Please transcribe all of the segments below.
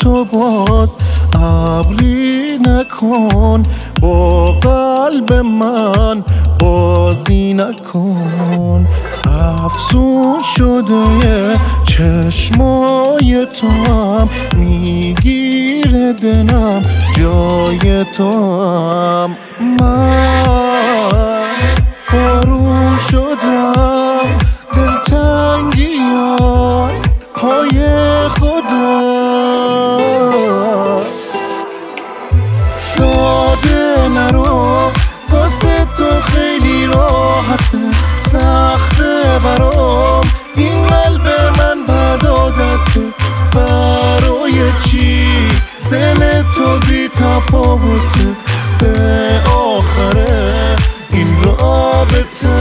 تو باز ابری نکن، با قلب من بازی نکن. افسون شده چشمای تو هم میگیره دلم جای تو هم. من بارون شدم دلتنگیان پای خودم، ساده نرو واسه تو خیلی راحته، سخته برام این قلب من بد عادته. برای چی دل تو بی تفاوته، به آخره این رابطه.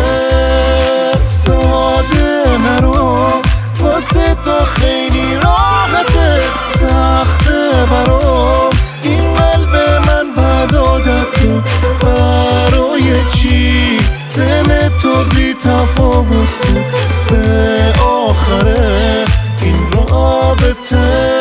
ساده نرو واسه تو خیلی راحته، سخته برام این قلب من بد عادته. برای چی دل تو بی تفاوته، به آخره این رابطه.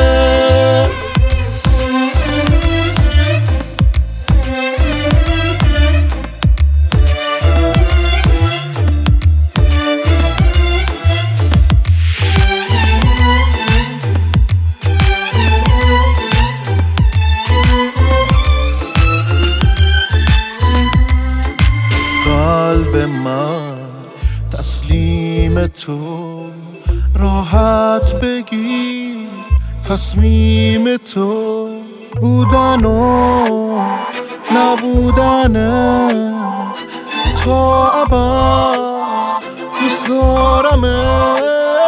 قلب من تسلیم تو، راحت بگیر تصمیم تو. بودن و نبودنه تا ابد دوست دارمه.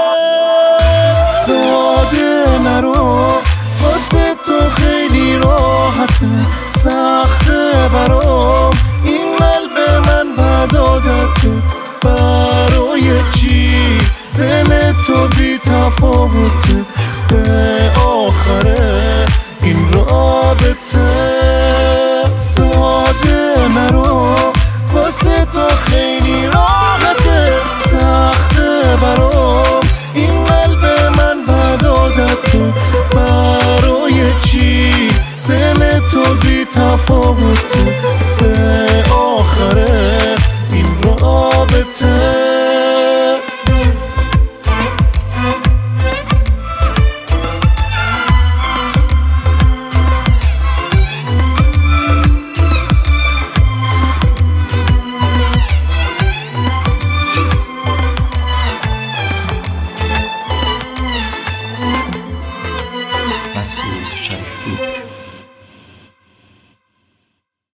ساده نرو واسه تو خیلی راحته، سخته برام این قلب من بد عادته.